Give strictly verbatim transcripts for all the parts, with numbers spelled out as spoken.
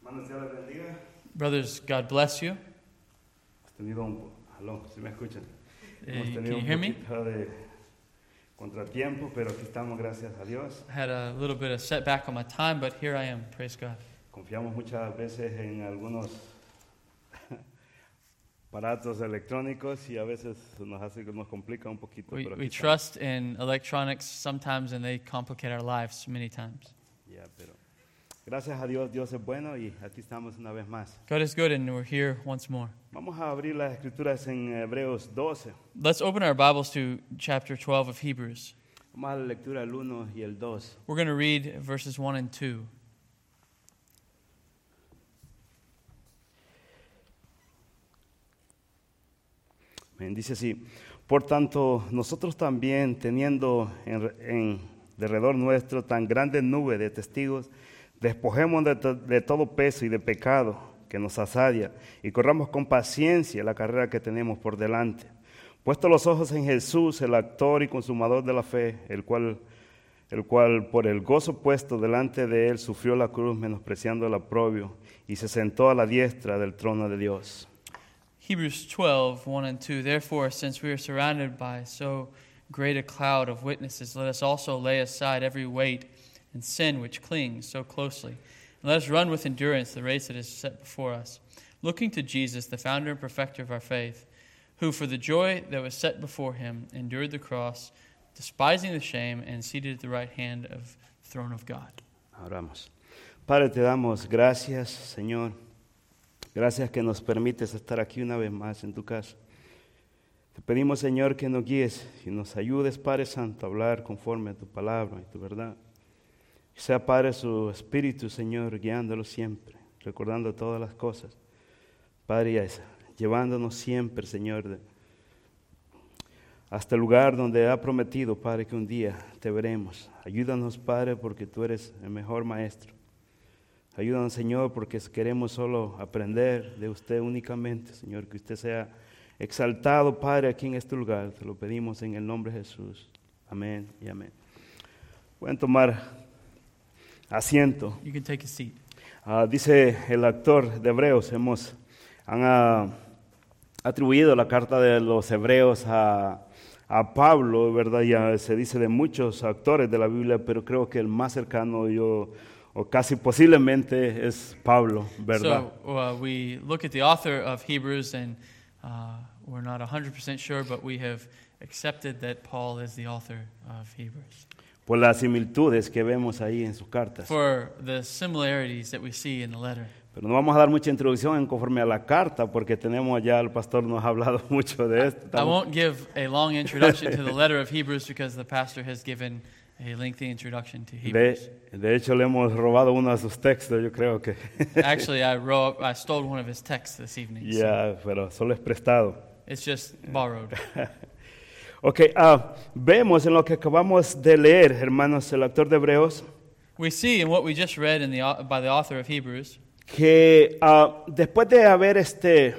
Hermanos, Dios les bendiga. Brothers, God bless you. Hemos tenido un... Aló, ¿sí me escuchan? Uh, Hemos can tenido you un hear me? poquito de contratiempo, pero aquí estamos, gracias a Dios. I had a little bit of setback on my time, but here I am. Praise God. Confiamos muchas veces en algunos aparatos electrónicos y a veces nos hace que nos complica un poquito. We, pero aquí we estamos. trust in electronics sometimes, and they complicate our lives many times. Ya, pero gracias a Dios, Dios es bueno y aquí estamos una vez más. God is good, and we're here once more. Vamos a abrir las escrituras en Hebreos doce. Let's open our Bibles to chapter twelve of Hebrews. Vamos a la lectura el uno y el dos. We're going to read verses one and two. Bien, dice así: por tanto, nosotros también, teniendo en, en derredor nuestro tan grande nube de testigos, despojemos de, to- de todo peso y de pecado que nos asadia y corramos con paciencia la carrera que tenemos por delante. Puesto los ojos en Jesús, el actor y consumador de la fe, el cual, el cual por el gozo puesto delante de él sufrió la cruz, menospreciando el oprobio, y se sentó a la diestra del trono de Dios. Hebrews twelve, one and two. Therefore, since we are surrounded by so great a cloud of witnesses, let us also lay aside every weight and sin which clings so closely. And let us run with endurance the race that is set before us, looking to Jesus, the founder and perfecter of our faith, who for the joy that was set before him endured the cross, despising the shame, and seated at the right hand of the throne of God. Oramos. Padre, te damos gracias, Señor. Gracias que nos permites estar aquí una vez más en tu casa. Te pedimos, Señor, que nos guíes y nos ayudes, Padre Santo, a hablar conforme a tu palabra y tu verdad. Que sea, Padre, su Espíritu, Señor, guiándolo siempre, recordando todas las cosas. Padre, y llevándonos siempre, Señor, de- hasta el lugar donde ha prometido, Padre, que un día te veremos. Ayúdanos, Padre, porque tú eres el mejor maestro. Ayúdanos, Señor, porque queremos solo aprender de usted únicamente, Señor, que usted sea exaltado, Padre, aquí en este lugar. Te lo pedimos en el nombre de Jesús. Amén y amén. Pueden tomar asiento. You can take a seat. Ah, dice el actor de Hebreos, hemos, han ah, atribuido la carta de los Hebreos a, a Pablo, ¿verdad? Ya se dice de muchos actores de la Biblia, pero creo que el más cercano yo, o casi posiblemente, es Pablo, ¿verdad? So uh, we look at the author of Hebrews, and uh, we're not one hundred percent sure, but we have accepted that Paul is the author of Hebrews. Por las similitudes que vemos ahí en sus cartas. For the similarities that we see in the letter. Pero no vamos a dar mucha introducción en conforme a la carta, porque tenemos ya, el pastor nos ha hablado mucho de esto. I Estamos- won't give a long introduction to the letter of Hebrews because the pastor has given a lengthy introduction to Hebrews. De, de hecho, le hemos robado uno de sus textos, yo creo que. Actually, I wrote, I stole one of his texts this evening. so Ya, pero solo es prestado. it's just borrowed. Ok, ah, vemos en lo que acabamos de leer, hermanos, el autor de Hebreos, We see in what we just read in the, au- by the author of Hebrews que ah, después de haber este,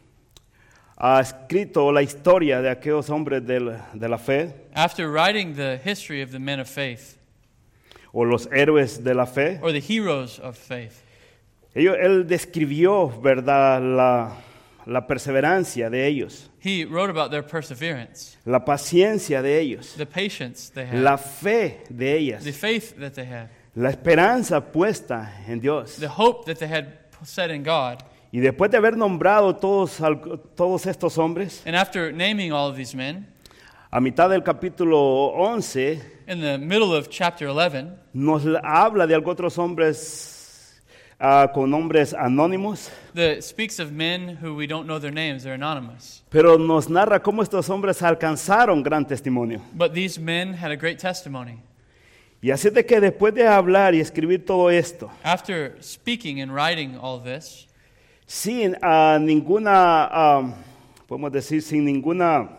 ah, escrito la historia de aquellos hombres de la, de la fe, after writing the history of the men of faith, o los héroes de la fe, or the heroes of faith. ellos, él describió, ¿verdad?, la, la perseverancia de ellos, He wrote about their perseverance, la paciencia de ellos, the patience they had, la fe de ellas, the faith that they had, la esperanza puesta en Dios. the hope that they had set in God. Y después de haber nombrado todos, al- todos estos hombres, And after naming all of these men, a mitad del capítulo once, in the middle of chapter eleven, nos la- habla de algunos otros hombres ah, con nombres anónimos, the speaks of men who we don't know their names, they're anonymous. pero nos narra cómo estos hombres alcanzaron gran testimonio. But these men had a great testimony. Y así de que después de hablar y escribir todo esto, After speaking and writing all this, sin ah, ninguna, ah, podemos decir, sin ninguna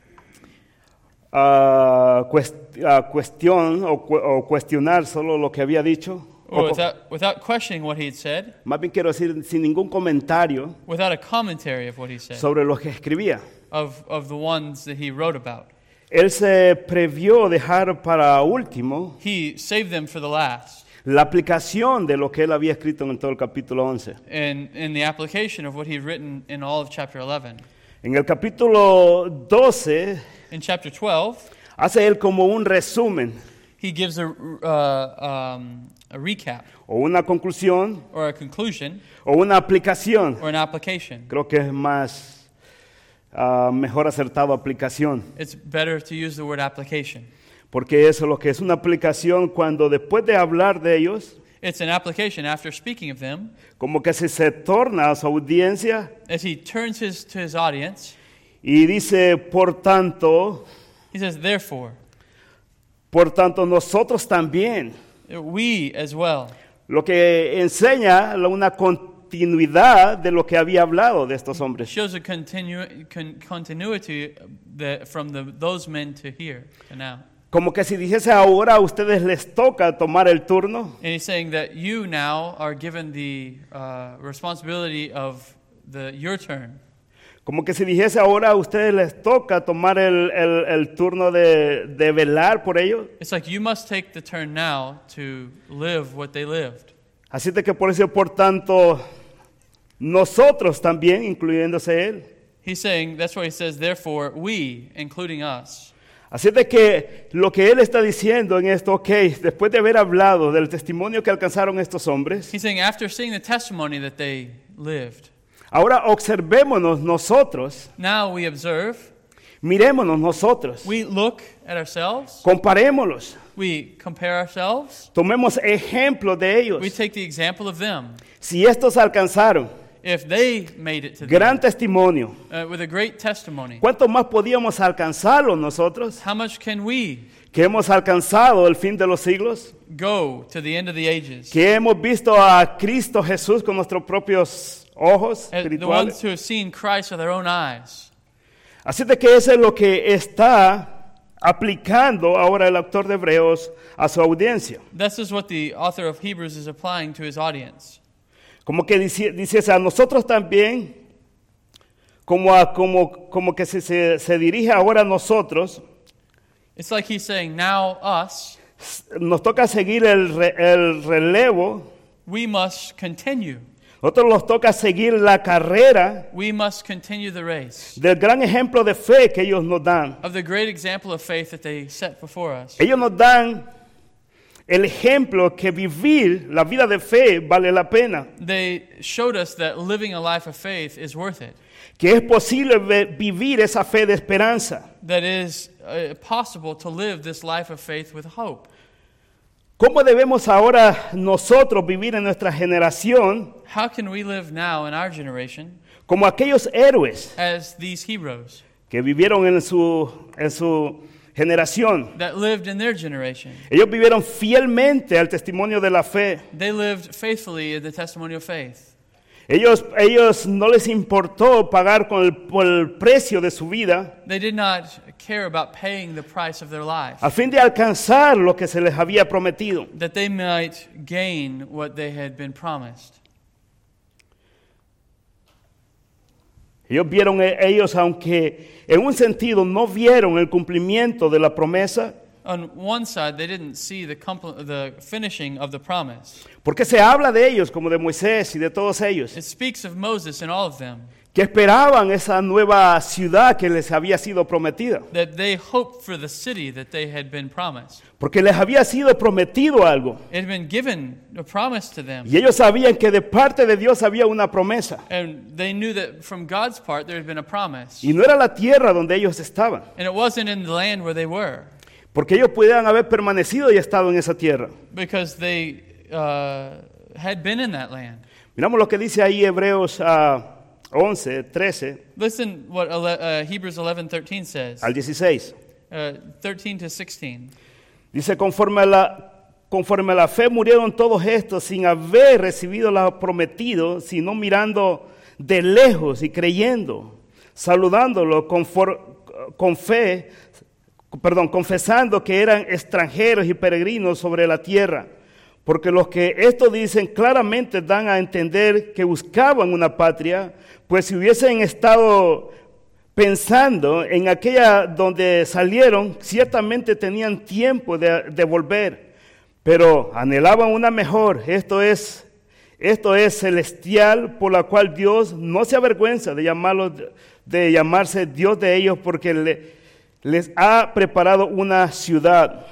ah, cuest- ah, cuestión o, cu- o cuestionar solo lo que había dicho, or o co- without, without questioning what he had said, más bien quiero decir, sin ningún comentario without a commentary of what he said, sobre lo que escribía. of, of the ones that he wrote about. Él se previó dejar para último He saved them for the last la aplicación de lo que él había escrito en todo el capítulo once. and in the application of what he'd written in all of chapter eleven. En el capítulo doce In chapter twelve, hace él como un resumen he gives a, uh, um, a recap o una conclusión or a conclusion o una aplicación. or an application. Creo que es más ah, mejor acertado aplicación, It's better to use the word application. porque eso es lo que es una aplicación cuando después de hablar de ellos, It's an application after speaking of them, como que se, se torna a su audiencia as he turns his, to his audience. y dice, por tanto, He says, therefore, por tanto nosotros también, we as well. lo que enseña la- una continuidad de lo que había hablado de estos It hombres. shows a continu- con- continuity that from the, those men to here to now. Como que si dijese ahora a ustedes les toca tomar el turno, And he's saying that you now are given the uh, responsibility of the your turn. como que si dijese ahora a ustedes les toca tomar el, el- el turno de, de velar por ellos. It's like you must take the turn now to live what they lived. Así de que por eso, por tanto, nosotros también, incluyéndose él. He's saying, that's why he says, therefore, we, including us. Así de que lo que él está diciendo en esto, ok, después de haber hablado del testimonio que alcanzaron estos hombres, He's saying, after seeing the testimony that they lived, ahora observémonos nosotros, now we observe, mirémonos nosotros, we look at ourselves, comparémoslos, we compare ourselves, tomemos ejemplo de ellos. we take the example of them. Si estos alcanzaron If they made it to gran them, testimonio, uh, with a great testimony, ¿cuánto más podíamos alcanzarlo nosotros, how much can we que hemos alcanzado el fin de los siglos? go to the end of the ages? Que hemos visto a Cristo Jesús con nuestros propios ojos Uh, the ones espirituales. who have seen Christ with their own eyes. Así de que eso es lo que está aplicando ahora el autor de Hebreos a su audiencia. This is what the author of Hebrews is applying to his audience. Como que dice, dice a nosotros también, como, a- como, como que se, se, se dirige ahora a nosotros, It's like he's saying, now us, nos toca seguir el, re- el relevo, we must continue. nosotros nos toca seguir la carrera We must continue the race del gran ejemplo de fe que ellos nos dan. of the great example of faith that they set before us. Ellos nos dan el ejemplo que vivir la vida de fe vale la pena, They showed us that living a life of faith is worth it, que es posible ve- vivir esa fe de esperanza. that it is uh, possible to live this life of faith with hope. ¿Cómo debemos ahora nosotros vivir en nuestra generación How can we live now in our generation como aquellos héroes as these heroes que vivieron en su, en su generación? that lived in their generation? Ellos vivieron fielmente al testimonio de la fe. They lived faithfully in the testimony of faith. Ellos, ellos no les importó pagar con el, por el precio de su vida They did not care about paying the price of their life, a fin de alcanzar lo que se les había prometido. that they might gain what they had been promised. Ellos vieron, eh, ellos aunque en un sentido no vieron el cumplimiento de la promesa, On one side, they didn't see the, compl- the finishing of the promise. porque se habla de ellos como de Moisés y de todos ellos, It speaks of Moses and all of them, que esperaban esa nueva ciudad que les había sido prometida, that they hoped for the city that they had been promised. porque les había sido prometido algo. It had been given a promise to them. Y ellos sabían que de parte de Dios había una promesa. And they knew that from God's part there had been a promise. Y no era la tierra donde ellos estaban, And it wasn't in the land where they were, porque ellos pudieran haber permanecido y estado en esa tierra. because they uh, had been in that land. Miramos lo que dice ahí Hebreos ah, once, trece Listen what ele- uh, Hebrews eleven thirteen says, al dieciséis. uh, thirteen to sixteen. Dice, conforme a, la, conforme a la fe murieron todos estos sin haber recibido lo prometido, sino mirando de lejos y creyendo, saludándolo con, for- con fe, perdón, confesando que eran extranjeros y peregrinos sobre la tierra. Porque los que esto dicen claramente dan a entender que buscaban una patria, pues si hubiesen estado pensando en aquella donde salieron, ciertamente tenían tiempo de, de volver. pero anhelaban una mejor, esto es, esto es celestial, por la cual Dios no se avergüenza de llamarlos, de llamarse Dios de ellos, porque le, les ha preparado una ciudad.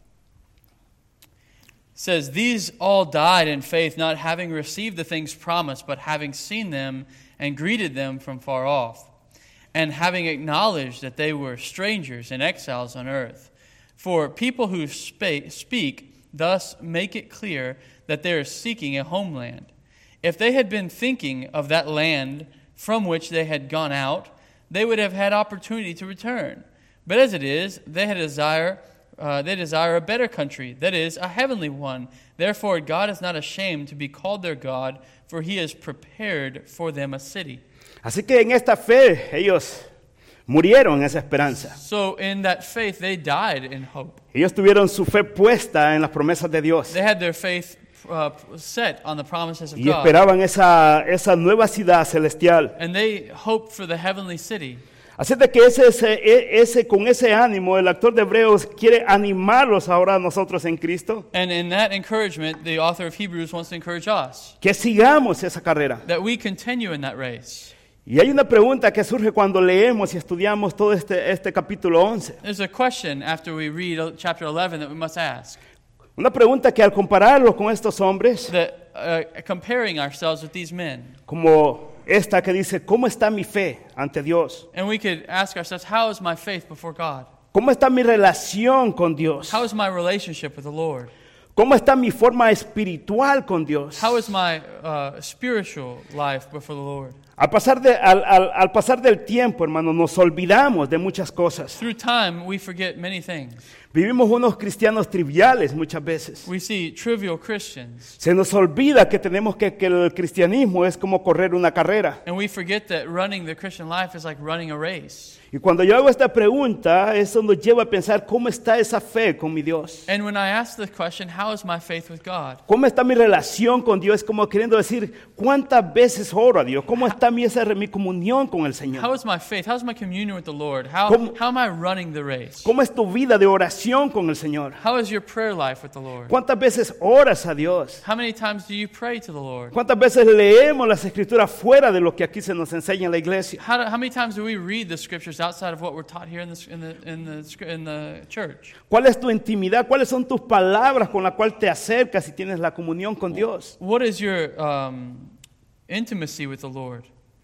Says, these all died in faith, not having received the things promised, but having seen them and greeted them from far off, and having acknowledged that they were strangers and exiles on earth. For people who spa- speak thus make it clear that they are seeking a homeland. If they had been thinking of that land from which they had gone out, they would have had opportunity to return. But as it is, they had desire Uh, they desire a better country, that is, a heavenly one. Therefore, God is not ashamed to be called their God, for He has prepared for them a city. Así que en esta fe ellos murieron en esa esperanza. So in that faith, they died in hope. Ellos tuvieron su fe puesta en las promesas de Dios. They had their faith uh, set on the promises of Y God. esperaban esa, esa nueva ciudad celestial. And they hoped for the heavenly city. Así de que ese, ese, ese, con ese ánimo, el autor de Hebreos quiere animarlos ahora a nosotros en Cristo. And in that encouragement, the author of Hebrews wants to encourage us. Que sigamos esa carrera. That we continue in that race. Y hay una pregunta que surge cuando leemos y estudiamos todo este, este capítulo once. There's a question after we read chapter eleven that we must ask. Una pregunta que al compararlos con estos hombres, That uh, comparing ourselves with these men. como esta que dice, ¿cómo está mi fe ante Dios? And we could ask ourselves, how is my faith before God? ¿Cómo está mi relación con Dios? How is my relationship with the Lord? ¿Cómo está mi forma espiritual con Dios? How is my uh, spiritual life before the Lord? Al pasar, de, al, al, al pasar del tiempo, hermano, nos olvidamos de muchas cosas. Through time, we forget many things. Vivimos unos cristianos triviales muchas veces. We see trivial Christians. Se nos olvida que tenemos que, que el cristianismo es como correr una carrera. And we forget that running the Christian life is like running a race. Y cuando yo hago esta pregunta, eso nos lleva a pensar cómo está esa fe con mi Dios. And when I ask the question, how is my faith with God? ¿Cómo está mi relación con Dios? Como queriendo decir, ¿cuántas veces oro a Dios? ¿Cómo está mi, esa, mi comunión con el Señor? How is my faith? How is my communion with the Lord? How, ¿Cómo- how am I running the race? ¿Cómo es tu vida de oración con el Señor? How is your prayer life with the Lord? ¿Cuántas veces oras a Dios? How many times do you pray to the Lord? ¿Cuántas veces leemos las escrituras fuera de lo que aquí se nos enseña en la iglesia? How, do, how many times do we read the scriptures outside of what we're taught here in the, in the, in the, scr- in the church? ¿Cuál es tu intimidad? ¿Cuáles son tus palabras con las cuales te acercas y tienes la comunión con Dios? What is your um, intimacy with the Lord?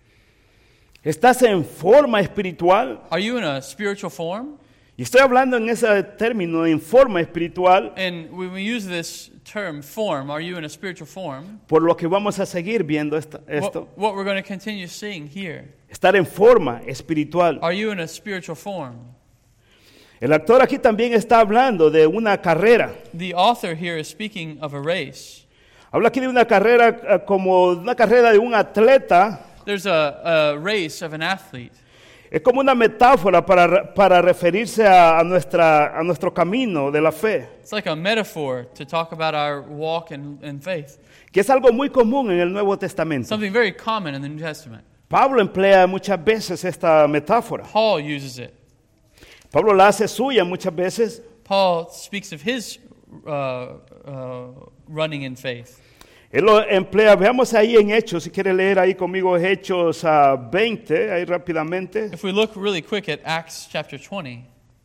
¿Estás en forma espiritual? Are you in a spiritual form? Y estoy hablando en ese término, en forma espiritual, And when we use this term, form, are you in a spiritual form? por lo que vamos a seguir viendo esta- What, esto. what we're going to continue seeing here. Estar en forma espiritual. Are you in a spiritual form? El actor aquí también está hablando de una carrera. The author here is speaking of a race. Habla aquí de una carrera eh, como una carrera de un atleta. There's a, a race of an athlete. Es como una metáfora para, para referirse a, a, nuestra, a nuestro camino de la fe, It's like a metaphor to talk about our walk in, in faith. que es algo muy común en el Nuevo Testamento. Something very common in the New Testament. Pablo emplea muchas veces esta metáfora. Paul uses it. Pablo la hace suya muchas veces. Paul speaks of his uh, uh, running in faith. Él lo emplea, veamos ahí en Hechos, si quiere leer ahí conmigo Hechos uh, veinte, ahí rápidamente. If we look really quick at Acts chapter twenty,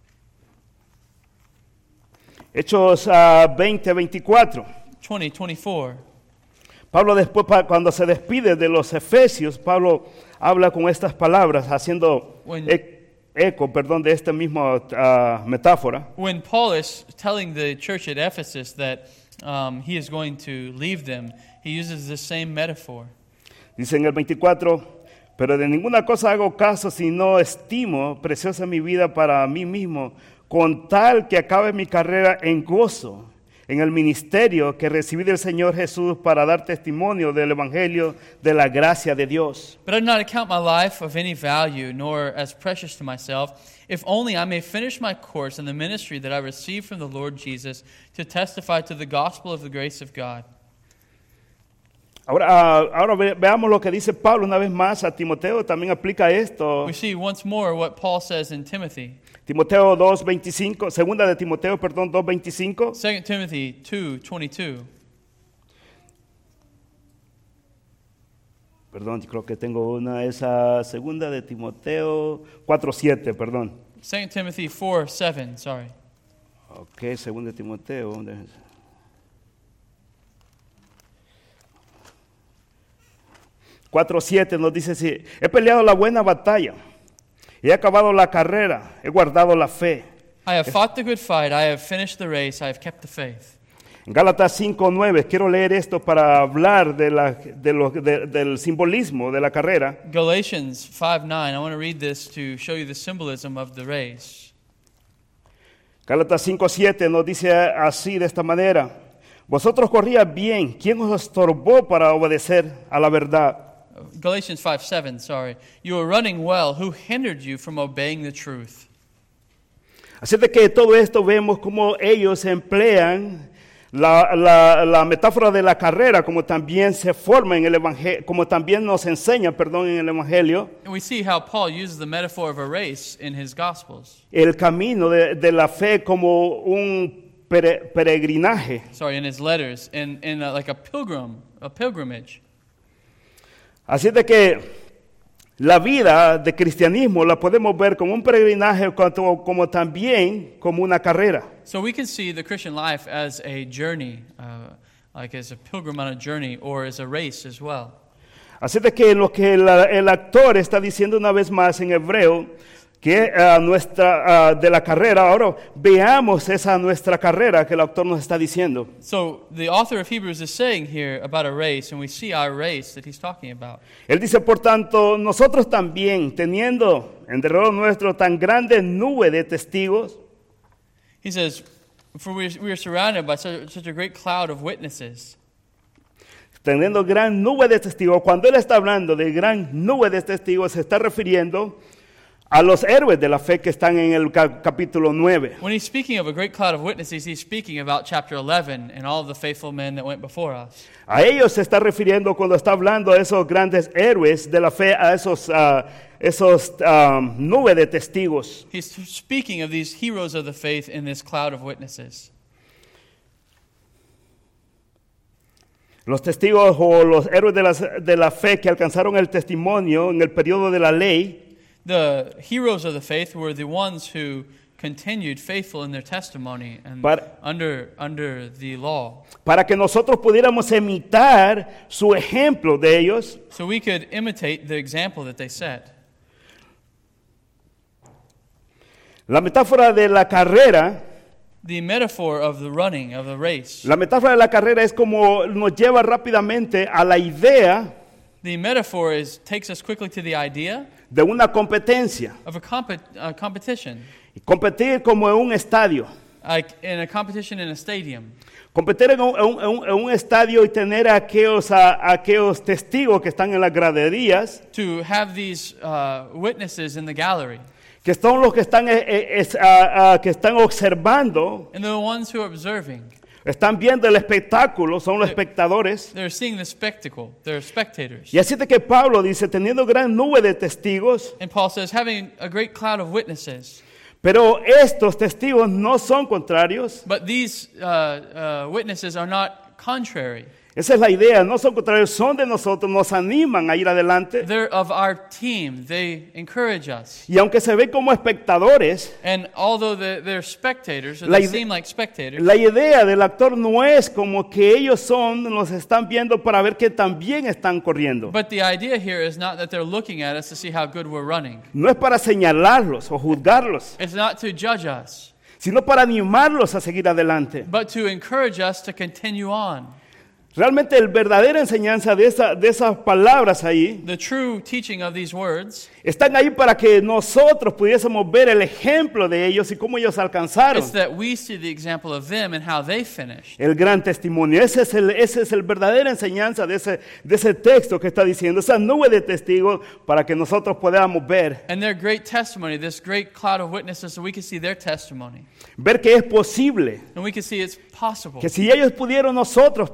Hechos uh, veinte, veinticuatro. twenty, twenty-four, Pablo después, pa- cuando se despide de los Efesios, Pablo habla con estas palabras, haciendo When- e- eco, perdón, de esta misma uh, metáfora. when Paul is telling the church at Ephesus that um, he is going to leave them, he uses the same metaphor. Dice en el veinticuatro, pero de ninguna cosa hago caso si no estimo preciosa mi vida para mí mismo, con tal que acabe mi carrera en gozo, en el ministerio que recibí del Señor Jesús para dar testimonio del Evangelio de la gracia de Dios. But I do not account my life of any value, nor as precious to myself, if only I may finish my course in the ministry that I received from the Lord Jesus to testify to the gospel of the grace of God. Ahora, ah, ahora ve- veamos lo que dice Pablo una vez más a Timoteo, también aplica esto. We see once more what Paul says in Timothy. Timoteo dos veinticinco, segunda de Timoteo, perdón, dos veinticinco. Second Timothy two twenty-two. Perdón, creo que tengo una, esa segunda de Timoteo cuatro siete, perdón. Second Timothy four seven, sorry. Ok, segunda de Timoteo. cuatro siete nos dice así: he peleado la buena batalla, he acabado la carrera, he guardado la fe. I have fought the good fight, I have finished the race, I have kept the faith. En Gálatas cinco nueve, quiero leer esto para hablar de la, de lo, de, del simbolismo de la carrera. Galatians five nine, I want to read this to show you the symbolism of the race. Gálatas cinco siete nos dice así, de esta manera: vosotros corríais bien, ¿quién os estorbó para obedecer a la verdad? Galatians five seven, sorry. You were running well, who hindered you from obeying the truth? Así de que todo esto vemos cómo ellos emplean La, la, la metáfora de la carrera, como también se forma en el evangelio, como también nos enseña, perdón, en el evangelio. And we see how Paul uses the metaphor of a race in his gospels. El camino de, de la fe como un pere, peregrinaje. Sorry, in his letters, in in a, like a pilgrim, a pilgrimage. Así de que la vida de cristianismo la podemos ver como un peregrinaje, como, como también como una carrera. So we can see the Christian life as a journey, uh, like as a pilgrim on a journey, or as a race as well. Así de que lo que la, el actor está diciendo una vez más en hebreo, que uh, nuestra uh, de la carrera, ahora veamos esa nuestra carrera que el autor nos está diciendo. So the author of Hebrews is saying here about a race, and we see our race that he's talking about. Él dice, por tanto, nosotros también, teniendo en derredor nuestro tan grande nube de testigos. He says, for we are surrounded by such, such a great cloud of witnesses. Teniendo gran nube de testigos, cuando él está hablando de gran nube de testigos, se está refiriendo a los héroes de la fe que están en el capítulo nueve. When he's speaking of a great cloud of witnesses, he's speaking about chapter eleven and all of the faithful men that went before us. A ellos se está refiriendo cuando está hablando a esos grandes héroes de la fe, a esos uh, esos um, nubes de testigos. He's speaking of these heroes of the faith in this cloud of witnesses. Los testigos o los héroes de la, de la fe que alcanzaron el testimonio en el periodo de la ley. The heroes of the faith were the ones who continued faithful in their testimony and para, under under the law. Para que nosotros pudiéramos imitar su ejemplo de ellos. So we could imitate the example that they set. La metáfora de la carrera, the metaphor of the running, of the race. La metáfora de la carrera es como nos lleva rápidamente a la idea. The metaphor is takes us quickly to the idea de una competencia. Of a, comp- a competition. Competir como en un estadio. Like in a competition in a stadium. Competir en un, en un, en un estadio y tener a aquellos, a, a aquellos testigos que están en las graderías. To have these uh, witnesses in the gallery. Que son los que están, eh, eh, uh, uh, que están observando. And the ones who are observing. Están viendo el espectáculo, son los espectadores. They're seeing the spectacle. They're spectators. Y así de que Pablo dice, teniendo gran nube de testigos. And Paul says, having a great cloud of witnesses. Pero estos testigos no son contrarios. But these uh, uh, witnesses are not contrary. Esa es la idea, no son contrarios, son de nosotros, nos animan a ir adelante. They're of our team. They encourage us. Y aunque se ven como espectadores, and although they're, they're spectators, or la they ide- seem like spectators, la idea del actor no es como que ellos son, nos están viendo para ver que también están corriendo. but the idea here is not that they're looking at us to see how good we're running. No es para señalarlos o juzgarlos, It's not to judge us, sino para animarlos a seguir adelante. but to encourage us to continue on. Realmente la verdadera enseñanza de, esa, de esas palabras ahí The true teaching of these words están ahí para que nosotros pudiésemos ver el ejemplo de ellos y cómo ellos alcanzaron is that we see the example of them and how they finished. el gran testimonio. Ese es el, ese es el verdadera enseñanza de ese, de ese texto que está diciendo, esa nube de testigos para que nosotros podamos ver, And their great testimony, this great cloud of witnesses, so we can see their testimony. ver que es posible, And we can see it's possible. que si ellos pudieron, nosotros podemos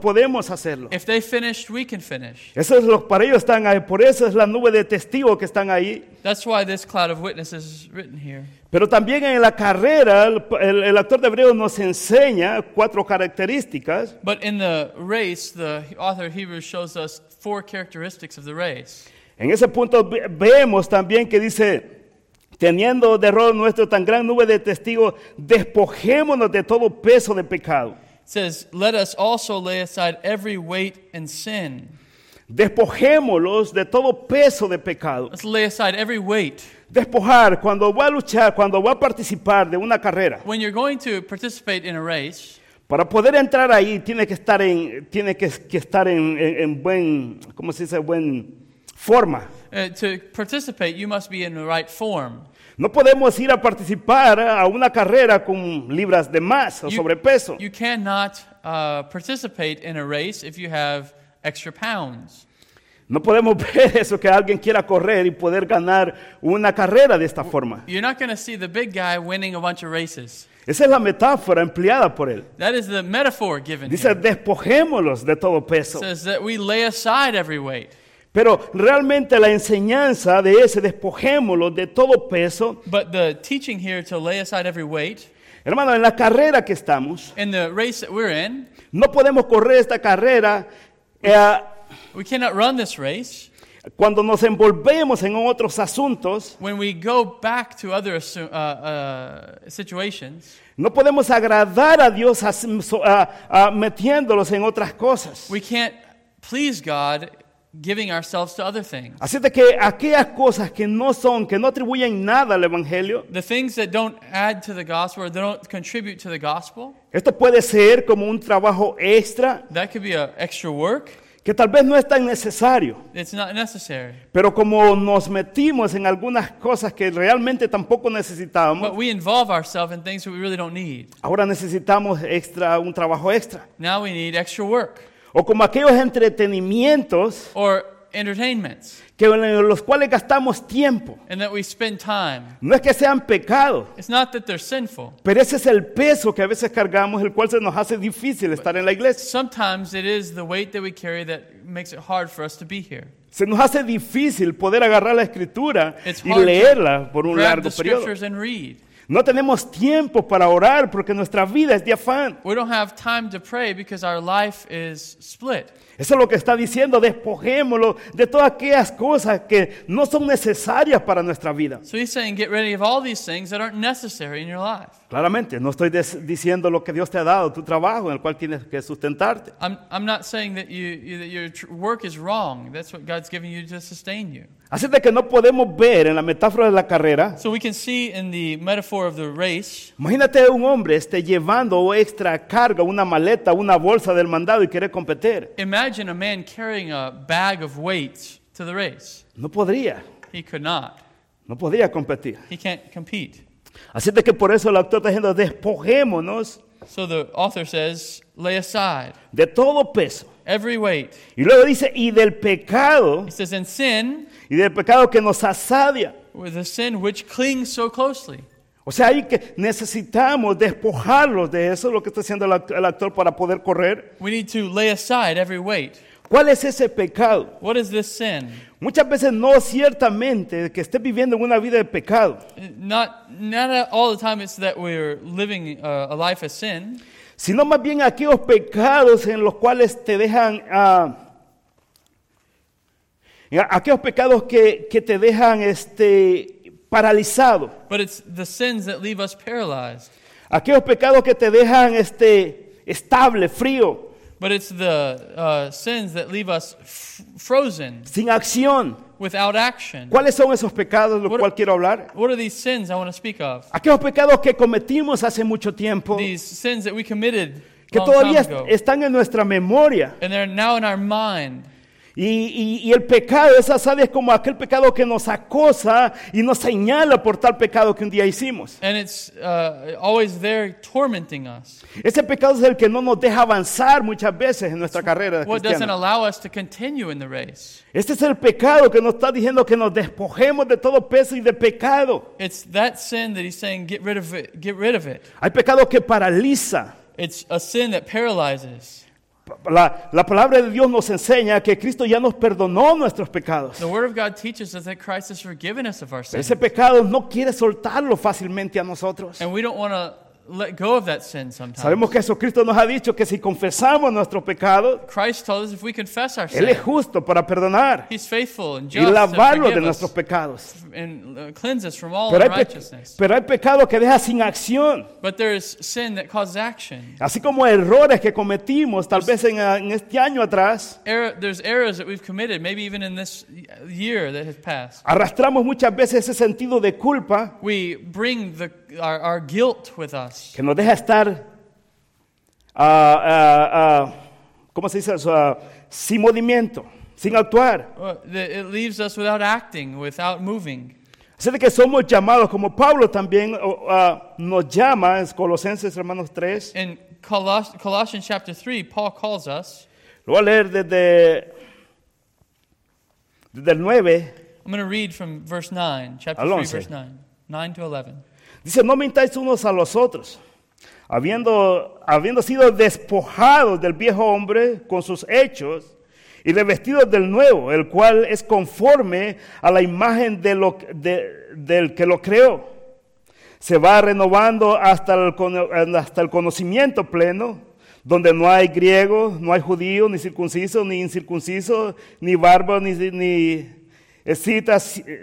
podemos hacerlo. If they finished, we can finish. Eso es lo para ellos están ahí, por eso es la nube de testigos que están ahí. That's why this cloud of witnesses is written here. Pero también en la carrera, el, el, el autor de Hebreos nos enseña cuatro características. But in the race, the author of Hebrews shows us four characteristics of the race. En ese punto ve- vemos también que dice, teniendo de rol nuestro tan gran nube de testigos, despojémonos de todo peso de pecado. It says, let us also lay aside every weight and sin. Despojémonos de todo peso de pecado. Let's lay aside every weight. Despojar, cuando va a luchar, cuando va a participar de una carrera, When you're going to participate in a race, para poder entrar ahí tiene que estar en, tiene que, que estar en, en, en buen, ¿cómo se dice? Buen forma. uh, to participate, you must be in the right form. No podemos ir a participar a una carrera con libras de más o You- sobrepeso. You cannot uh, participate in a race if you have extra pounds. No podemos ver eso, que alguien quiera correr y poder ganar una carrera de esta forma. You're not going to see the big guy winning a bunch of races. Esa es la metáfora empleada por él. That is the metaphor given Dice, here. despojémoslos de todo peso. It says that we lay aside every weight. Pero realmente la enseñanza de ese despojémoslos de todo peso, But the teaching here to lay aside every weight, hermano, en la carrera que estamos, in the race that we're in, no podemos correr esta carrera eh, we cannot run this race cuando nos envolvemos en otros asuntos. when we go back to other assu- uh, uh, situations. No podemos agradar a Dios as- so- a- a- metiéndolos en otras cosas. We can't please God giving ourselves to other things. Así de que aquellas cosas que no son, que no atribuyen nada al Evangelio, The things that don't add to the gospel or they don't contribute to the gospel, esto puede ser como un trabajo extra, that could be a extra work. que tal vez no es tan necesario, It's not necessary. pero como nos metimos en algunas cosas que realmente tampoco necesitábamos, But we involve ourselves in things that we really don't need. ahora necesitamos extra, un trabajo extra. Now we need extra work O como aquellos entretenimientos or entertainments, que en los cuales gastamos tiempo. and that we spend time. No es que sean pecados, It's not that they're sinful. pero ese es el peso que a veces cargamos, el cual se nos hace difícil estar en la iglesia. Sometimes it is the weight that we carry that makes it hard for us to be here. Se nos hace difícil poder agarrar la escritura It's y hard to leerla por un Grab largo the periodo. scriptures and read. No tenemos tiempo para orar porque nuestra vida es de afán. We don't have time to pray because our life is split. Eso es lo que está diciendo, despojémoslo de todas aquellas cosas que no son necesarias para nuestra vida. So he's saying get rid of all these things that aren't necessary in your life. Claramente, no estoy des- diciendo lo que Dios te ha dado, tu trabajo en el cual tienes que sustentarte. I'm, I'm not saying that, you, you, that your tr- work is wrong. That's what God's giving you to sustain you. Así de que no podemos ver en la metáfora de la carrera. So we can see in the metaphor of the race, Imagínate un hombre esté llevando extra carga, una maleta, una bolsa del mandado y quiere competir. imagine a man carrying a bag of weights to the race. No podría, He could not. no podría competir. He can't compete. Así de que por eso el autor está diciendo, despojémonos So the author says, lay aside de todo peso. every weight. Y luego dice, y del pecado, He says, and sin, y del pecado que nos asadia. with the sin which clings so closely. O sea, hay que necesitamos despojarlos de eso, lo que está haciendo el act- el actor para poder correr. We need to lay aside every weight. ¿Cuál es ese pecado? What is this sin? Muchas veces no ciertamente que esté viviendo en una vida de pecado, Not, not all the time it's that we're living uh, a life of sin, sino más bien aquellos pecados en los cuales te dejan, ah, aquellos pecados que, que te dejan este, paralizado, but it's the sins that leave us paralyzed. aquellos pecados que te dejan este, estable, frío, But it's the uh, sins that leave us f- frozen, sin acción. without action. ¿Cuáles son esos pecados de los What- cuales quiero hablar? What are these sins I want to speak of? Aquellos pecados que cometimos hace mucho tiempo, These sins that we committed que a long time todavía ago, están en nuestra memoria. and they're now in our mind. Y, y- y el pecado, esa sabe, es como aquel pecado que nos acosa y nos señala por tal pecado que un día hicimos. And it's uh, always there tormenting us. Ese pecado es el que no nos deja avanzar muchas veces en nuestra carrera What doesn't cristiana. allow us to continue in the race. Este es el pecado que nos está diciendo que nos despojemos de todo peso y de pecado. It's that sin that he's saying, get rid of it. Get rid of it. Hay pecado que paraliza. It's a sin that paralyzes. La, la palabra de Dios nos enseña que Cristo ya nos perdonó nuestros pecados. The Word of God teaches us that Christ has forgiven us of our Pero sins. ese pecado no quiere soltarlo fácilmente a nosotros. And we don't want to let go of that sin sometimes. Sabemos que Jesucristo nos ha dicho que si confesamos nuestros pecados, Christ told us if we confess our Él es sin, justo para perdonar He's faithful and y just to lavarlo de forgive nuestros us pecados. and uh, cleanse us from all Pero hay, pe- unrighteousness. pero hay pecado que deja sin acción. But there is sin that causes action. Así como errores que cometimos tal vez en, en este año atrás, Error, there's errors that we've committed, maybe even in this year that has passed. arrastramos muchas veces ese sentido de culpa We bring the, our, our guilt with us. que nos deja estar, ah, ah, ah, ¿cómo se dice eso? Ah, sin movimiento, sin actuar. Uh, the- It leaves us without acting, without moving. Así de que somos llamados, como Pablo también oh, ah, nos llama, en Colosenses hermanos tres, In Coloss- Colossians chapter three, Paul calls us, lo voy a leer desde, desde el nueve, I'm going to read from verse nine, chapter Al three, once. verse nine, nine to eleven. dice, no mintáis unos a los otros, habiendo, habiendo sido despojados del viejo hombre con sus hechos y revestidos del nuevo, el cual es conforme a la imagen de lo, de- del que lo creó. Se va renovando hasta el, cono- hasta el conocimiento pleno, donde no hay griego, no hay judío, ni circunciso, ni incircunciso, ni bárbaro, ni, ni escita,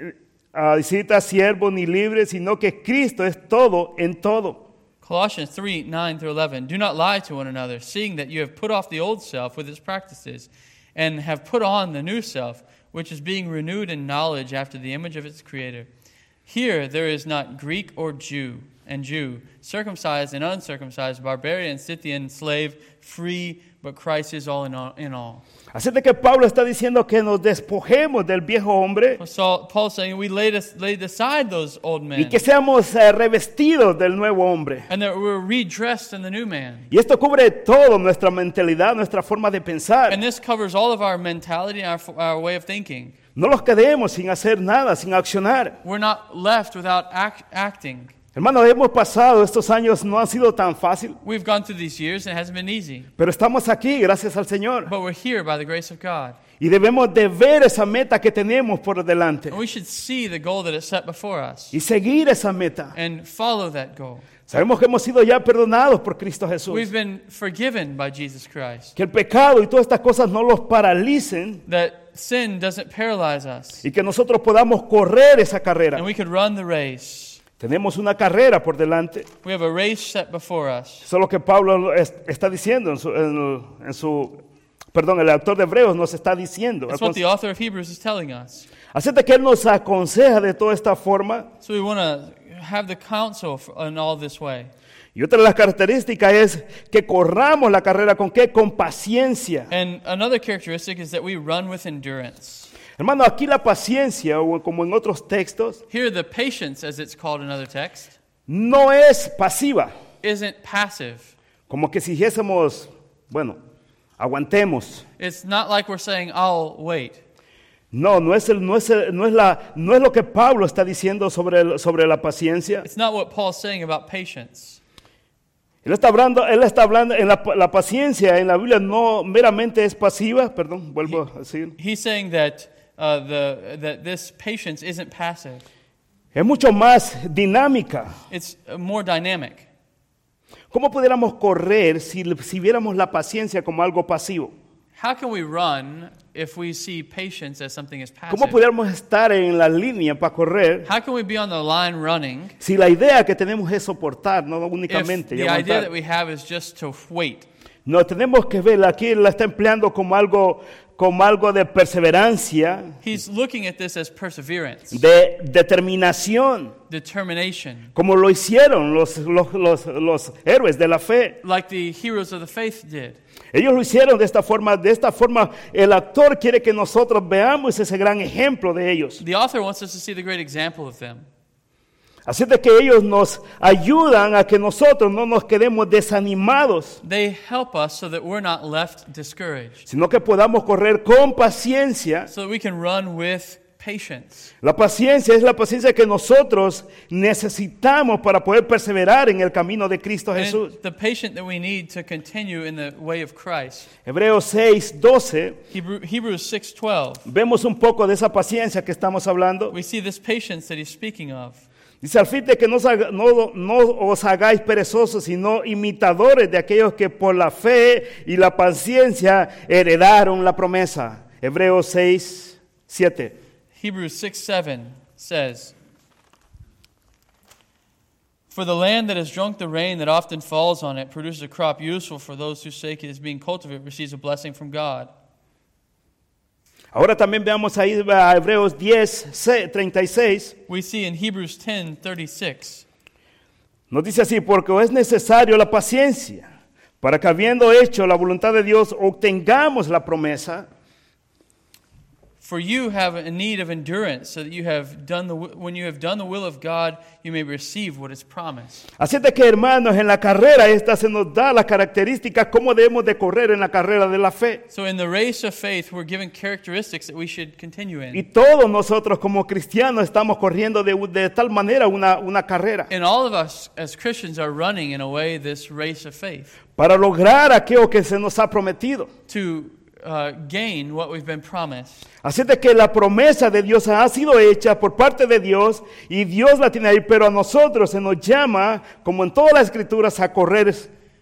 uh, escita, siervo, ni libre, sino que Cristo es todo en todo. Colossians three, nine through eleven. Do not lie to one another, seeing that you have put off the old self with its practices, and have put on the new self, which is being renewed in knowledge after the image of its creator. Here there is not Greek or Jew and Jew, circumcised and uncircumcised, barbarian, Scythian, slave, free, but Christ is all in all. In all. Así de que Pablo está diciendo que nos despojemos del viejo hombre So Paul's saying we laid, us, laid aside those old y men, que seamos eh, revestidos del nuevo hombre. and that we're redressed in the new man. Y esto cubre todo, nuestra mentalidad, nuestra forma de pensar. And this covers all of our mentality and our, our way of thinking. No los quedemos sin hacer nada, sin accionar. We're not left without act, acting. Hermanos, hemos pasado, estos años no han sido tan fácil, We've gone through these years and it hasn't been easy. pero estamos aquí gracias al Señor. But we're here by the grace of God. Y debemos de ver esa meta que tenemos por delante And we should see the goal that is set before us y seguir esa meta. and follow that goal. Sabemos que hemos sido ya perdonados por Cristo Jesús. We've been forgiven by Jesus Christ. Que el pecado y todas estas cosas no los paralicen That sin doesn't paralyze us. y que nosotros podamos correr esa carrera. And we could run the race. Tenemos una carrera por delante. We have a race set before us. Eso es lo que Pablo es- está diciendo en su, en- en su- perdón, el autor de Hebreos nos está diciendo. That's what the author of Hebrews is telling us. Así de que él nos aconseja de toda esta forma. So we want to have the counsel f- in all this way. Y otra de las características es que corramos la carrera con qué? Con paciencia. And another characteristic is that we run with endurance. Hermano, aquí la paciencia, o como en otros textos, Here, the patience, as it's called in other texts, no es pasiva. isn't passive. Como que si dijésemos, bueno, aguantemos. It's not like we're saying, I'll wait. No, no es, el, no, es el- no, es la, no es lo que Pablo está diciendo sobre, el- sobre la paciencia. It's not what Paul's saying about patience. Él está hablando, él está hablando en la, la paciencia en la Biblia no meramente es pasiva, perdón, vuelvo a decir. He's saying that, uh, the, that this patience isn't passive. Es mucho más dinámica. It's uh, more dynamic. ¿Cómo pudiéramos correr si, si viéramos la paciencia como algo pasivo? How can we run if we see patience as something as ¿Cómo passive? pudiéramos estar en la línea para correr How can we be on the line running si la idea que tenemos es soportar, no if únicamente y the idea aguantar? that we have is just to wait? No, tenemos que ver, aquí la está empleando como algo, como algo de perseverancia, He's looking at this as perseverance, de determinación, determination, como lo hicieron los, los, los, los héroes de la fe. like the heroes of the faith did. Ellos lo hicieron de esta forma, de esta forma el autor quiere que nosotros veamos ese gran ejemplo de ellos. The author wants us to see the great example of them. Así de que ellos nos ayudan a que nosotros no nos quedemos desanimados, They help us so that we're not left discouraged, sino que podamos correr con paciencia so that we can run with patience. La paciencia es la paciencia que nosotros necesitamos para poder perseverar en el camino de Cristo And Jesús. it's the patience that we need to continue in the way of Christ. Hebreos seis doce, Hebrew, Hebrews six twelve. vemos un poco de esa paciencia que estamos hablando. We see this patience that he's speaking of. Dice, al fin de que no, os haga- no, no os hagáis perezosos, sino imitadores de aquellos que por la fe y la paciencia heredaron la promesa. Hebreos seis siete. Hebrews six seven says, "For the land that has drunk the rain that often falls on it produces a crop useful for those whose sake it is being cultivated, receives a blessing from God." Ahora también veamos ahí a Hebreos diez treinta y seis. We see in Hebrews ten thirty-six, Nos dice así, porque es necesario la paciencia, para que habiendo hecho la voluntad de Dios, obtengamos la promesa. "For you have a need of endurance, so that you have done the wi- when you have done the will of God, you may receive what is promised." Así de que, hermanos, en la carrera esta se nos da la característica cómo debemos de correr en la carrera de la fe. So in the race of faith, we're given characteristics that we should continue Y in. todos nosotros como cristianos estamos corriendo de, de tal manera una, una carrera And all of us as Christians are running in a way this race of faith para lograr aquello que se nos ha prometido. to uh, gain what we've been promised. Así de que la promesa de Dios ha sido hecha por parte de Dios y Dios la tiene ahí, pero a nosotros se nos llama, como en todas las escrituras, a correr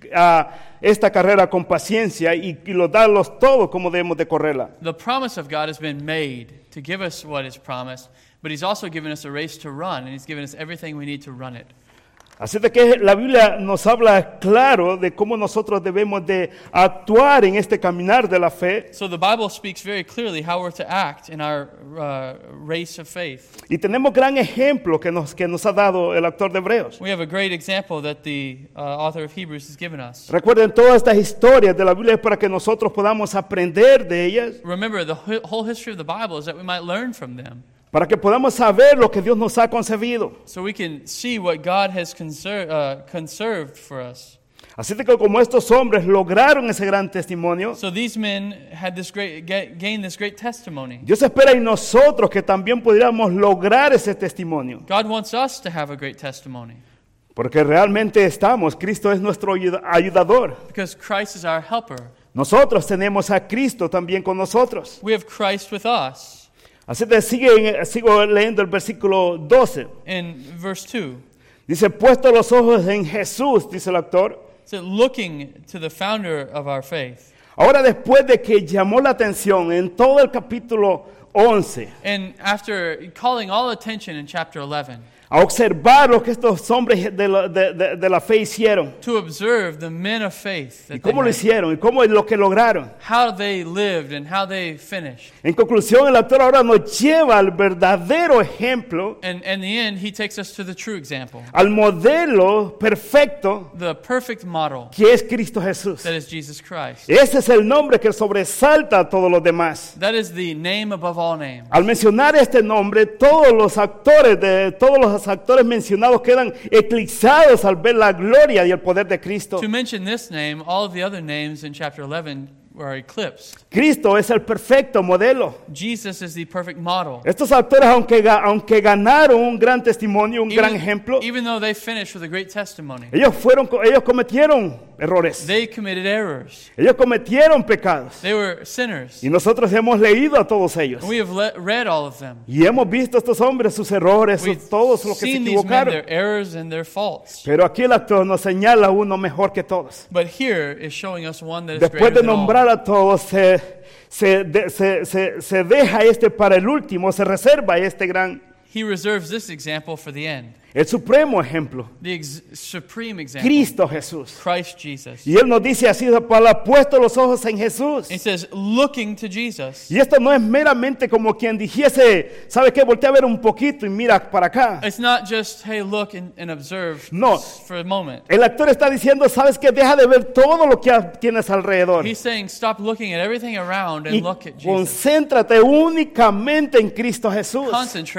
a esta carrera con paciencia y, y lo darlos todo como debemos de correrla. The promise of God has been made to give us what is promised, but He's also given us a race to run, and He's given us everything we need to run it. Así de que la Biblia nos habla claro de cómo nosotros debemos de actuar en este caminar de la fe. So the Bible speaks very clearly how we're to act in our uh, race of faith. Y tenemos gran ejemplo que nos, que nos ha dado el autor de Hebreos. We have a great example that the uh, author of Hebrews has given us. Recuerden, todas estas historias de la Biblia es para que nosotros podamos aprender de ellas, Remember, the wh- whole history of the Bible is that we might learn from them, para que podamos saber lo que Dios nos ha concebido. so we can see what God has conser- uh, conserved for us. Así de que como estos hombres lograron ese gran testimonio, So these men had this great, ga- gained this great testimony. Dios espera en nosotros que también pudiéramos lograr ese testimonio. God wants us to have a great testimony Porque realmente estamos, Cristo es nuestro ayuda- ayudador. because Christ is our helper. Nosotros tenemos a Cristo también con nosotros. We have Christ with us. Así que sigue, sigo leyendo el versículo doce. In verse two, Dice, puesto los ojos en Jesús, dice el autor. it said, looking to the founder of our faith. Ahora después de que llamó la atención en todo el capítulo once, And after calling all attention in chapter eleven, a observar lo que estos hombres de la, de- de- de la fe hicieron, to observe the men of faith, y that they cómo lo had, hicieron, y cómo es lo que lograron. how they lived and how they finished. En conclusión, el autor ahora nos lleva al verdadero ejemplo, And in the end, he takes us to the true example, al modelo perfecto the perfect model que es Cristo Jesús. that is Jesus Christ. Ese es el nombre que sobresalta a todos los demás. That is the name above all names. Al mencionar este nombre, todos los actores de todos los actores mencionados quedan eclipsados al ver la gloria y el poder de Cristo. To mention this name, all of the other names in chapter eleven were eclipsed. Cristo es el perfecto modelo. Jesus is the perfect model. Estos actores, aunque, ga- aunque ganaron un gran testimonio, un gran ejemplo, even though they finished with a great testimony, ellos fueron, ellos cometieron errores. they committed errors. Ellos cometieron pecados. They were sinners. Y nosotros hemos leído a todos ellos. And we have le- read all of them. Y hemos visto a estos hombres, sus errores, We've sus- todos los que se seen these men, equivocaron. their errors and their faults. Pero aquí el actor nos señala uno mejor que todos. But here is showing us one that is Después greater de than all. nombrar a todos, se, se, de- se, se, se deja este para el último, se reserva este gran, He reserves this example for the end. el supremo ejemplo, The ex- supreme example. Cristo Jesús. Christ Jesus. Y Él nos dice así, para puesto los ojos en Jesús. It says, looking to Jesus. Y esto no es meramente como quien dijese, ¿sabe qué? Voltea a ver un poquito y mira para acá. It's not just, hey, look and, and observe No. for a moment. El actor está diciendo, ¿sabes qué? Deja de ver todo lo que tienes alrededor. He's saying, stop looking at everything around and Y look at Jesus. concéntrate únicamente en Cristo Jesús. Concentrate only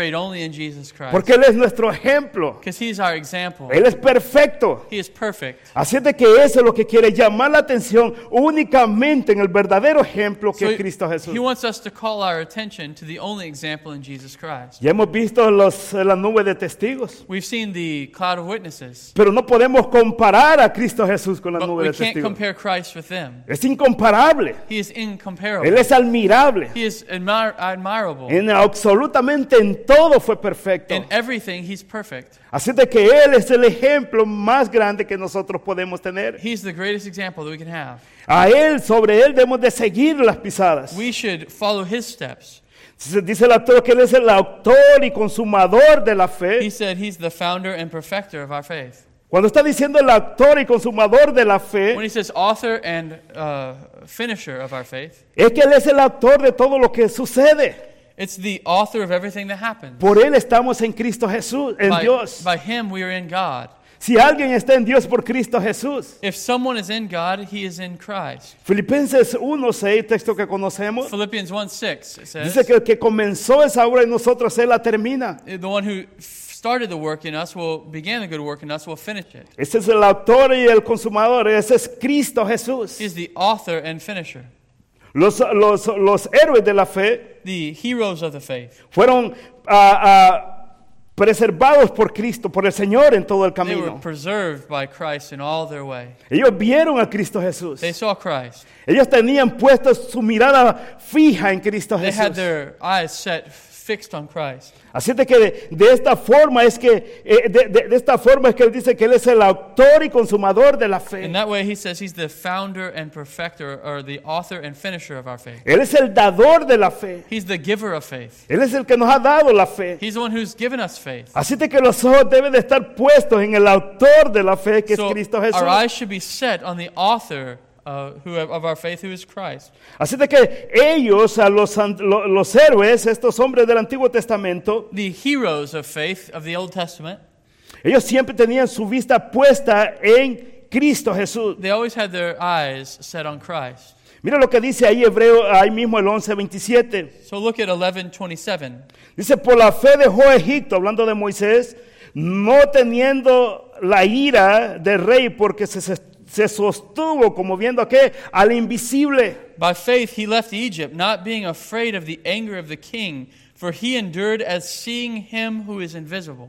only in Jesus Christ. Porque Él es nuestro ejemplo. Because He's our example. Él es perfecto. He is perfect. Así es de que eso es lo que quiere llamar la atención únicamente en el verdadero ejemplo que So es Cristo Jesús. He wants us to call our attention to the only example in Jesus Christ. Ya hemos visto los, la nube de testigos, We've seen the cloud of witnesses, pero no podemos comparar a Cristo Jesús con la but nube we de can't testigos. compare Christ with them. Es incomparable. He is Él incomparable. es admirable. He is admir- admirable. En absolutamente en todo fue perfecto. In everything, He's perfect. Así de que Él es el ejemplo más grande que nosotros podemos tener. He's the greatest example that we can have. A Él, sobre Él debemos de seguir las pisadas. We should follow His steps. Dice el autor que Él es el autor y consumador de la He fe. said He's the founder and perfecter of our faith. Cuando está diciendo el autor y consumador de la When fe, He says author and uh, finisher of our faith, es que Él es el autor de todo lo que sucede. it's the author of everything that happens. Por Él estamos en Cristo Jesús, en By, Dios. by Him, we are in God. Si alguien está en Dios por Cristo Jesús. If someone is in God, he is in Christ. Filipenses uno seis, texto que conocemos, Philippians one six, it says, dice que el que comenzó esa obra en nosotros, Él la termina. the one who started the work in us will begin the good work in us will finish it. Ese es el autor y el consumador, ese es Cristo Jesús. He is the author and finisher. Los, los, los héroes de la fe The heroes of the faith. fueron ah, ah, preservados por Cristo, por el Señor en todo el They were camino. preserved by Christ in all their way. Ellos vieron a Cristo Jesús. They saw Christ. Ellos tenían puesta su mirada fija en Cristo They had Jesús. their eyes set fixed on Christ. Así de que de, de esta forma es que eh, de, de- de esta forma es que él dice que él es el autor y consumador de la In fe. that way, he says he's the founder and perfecter, or the author and finisher of our faith. Él es el dador de la fe. He's the giver of faith. Él es el que nos ha dado la fe. He's the one who's given us faith. Así de que los ojos deben de estar puestos en el autor de la fe que So es Cristo Jesús. our eyes should be set on the author uh, who of our faith, who is Christ. Así de que ellos, a los, an- lo- los héroes, estos hombres del Antiguo Testamento, The heroes of faith of the Old Testament, ellos siempre tenían su vista puesta en Cristo Jesús. they always had their eyes set on Christ. Mira lo que dice ahí Hebreo, ahí mismo el once veintisiete. So look at eleven twenty-seven. Dice, por la fe dejó Egipto, hablando de Moisés, no teniendo la ira del rey, porque se, se, se sostuvo como viendo a qué, al invisible. By faith he left Egypt, not being afraid of the anger of the king, for he endured as seeing him who is invisible.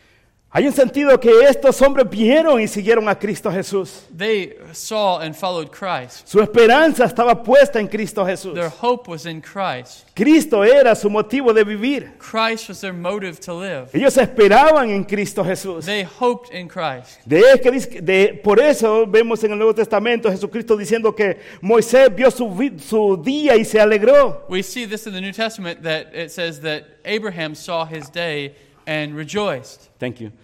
Hay un sentido que estos hombres vieron y siguieron a Cristo Jesús. They saw and followed Christ. Su esperanza estaba puesta en Cristo Jesús. Their hope was in Christ. Cristo era su motivo de vivir. Christ was their motive to live. Ellos esperaban en Cristo Jesús. They hoped in Christ. De, que dice- de- por eso vemos en el Nuevo Testamento a Jesucristo diciendo que Moisés vio su, vi- su día y se alegró. We see this in the New Testament that it says that Abraham saw his day and rejoiced. Thank you.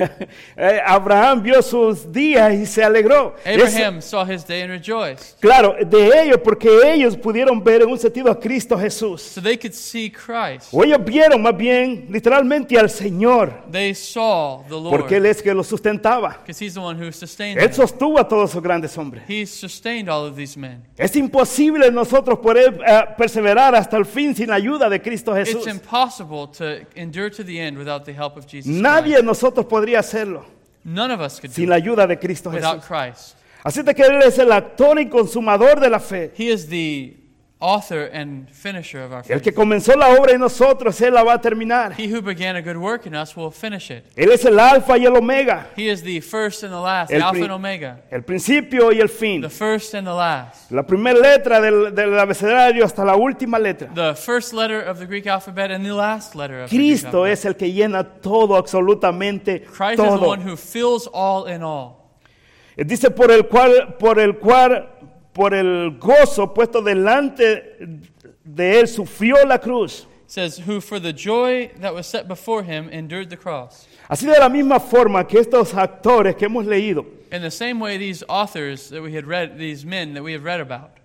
Eh, Abraham vio sus días y se alegró. Abraham saw his day and rejoiced. Es- claro, de ellos, porque ellos pudieron ver en un sentido a Cristo Jesús. So they could see Christ. O ellos vieron más bien literalmente al Señor, They saw the porque Él Lord es que los sustentaba. because he's the one who sustained Él them. sostuvo a todos esos grandes hombres. He sustained all of these men. Es imposible nosotros poder eh, perseverar hasta el fin sin la ayuda de Cristo Jesús. It's impossible to endure to the end without the help of Jesus Nadie Christ. de nosotros podría hacerlo None of us could sin do la it ayuda de Cristo without Jesús. Christ. Así de que Él es el actor y consumador de la fe. He is the author and finisher of our El faith. que comenzó la obra en nosotros, Él la va a terminar. He who began a good work in us will finish it. Él es el alfa y el omega, He is the first and the last, El Alpha pri- and Omega, el principio y el fin. the first and the last. La primera letra del, del abecedario hasta la última letra. The first letter of the Greek alphabet and the last letter of the Greek Cristo alphabet. es el que llena todo, absolutamente Christ is the todo. one who fills all in all. Dice por el cual, por el cual, por el gozo puesto delante de él sufrió la cruz. It says, who for the joy that was set before him endured the cross. Así de la misma forma que estos actores que hemos leído In the same way, these authors that we had read, these men that we have read about,